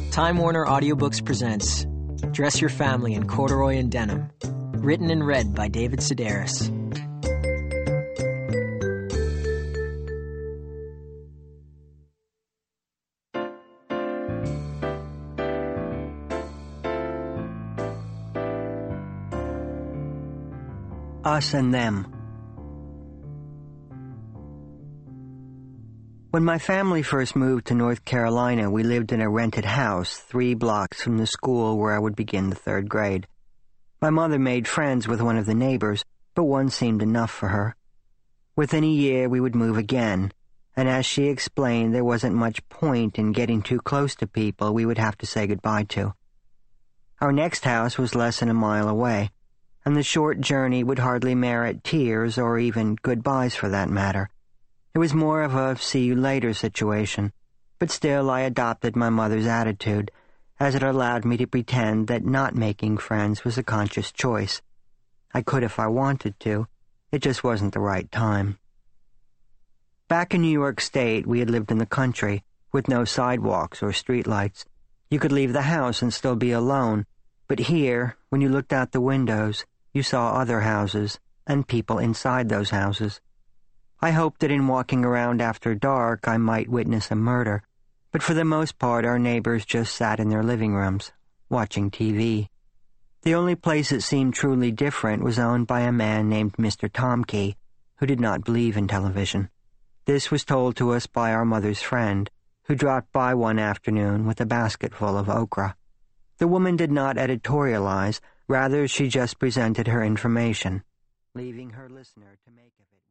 Time Warner Audiobooks presents Dress Your Family in Corduroy and Denim. Written and read by David Sedaris. Us and Them. When my family first moved to North Carolina, we lived in a rented house 3 blocks from the school where I would begin the 3rd grade. My mother made friends with one of the neighbors, but one seemed enough for her. Within a year we would move again, and as she explained, there wasn't much point in getting too close to people we would have to say goodbye to. Our next house was less than a mile away, and the short journey would hardly merit tears or even goodbyes for that matter. It was more of a see-you-later situation, but still I adopted my mother's attitude, as it allowed me to pretend that not making friends was a conscious choice. I could if I wanted to. It just wasn't the right time. Back in New York State, we had lived in the country, with no sidewalks or streetlights. You could leave the house and still be alone, but here, when you looked out the windows, you saw other houses, and people inside those houses. I hoped that in walking around after dark I might witness a murder, but for the most part our neighbors just sat in their living rooms, watching TV. The only place that seemed truly different was owned by a man named Mr. Tomkey, who did not believe in television. This was told to us by our mother's friend, who dropped by one afternoon with a basket full of okra. The woman did not editorialize, rather she just presented her information, leaving her listener to make of it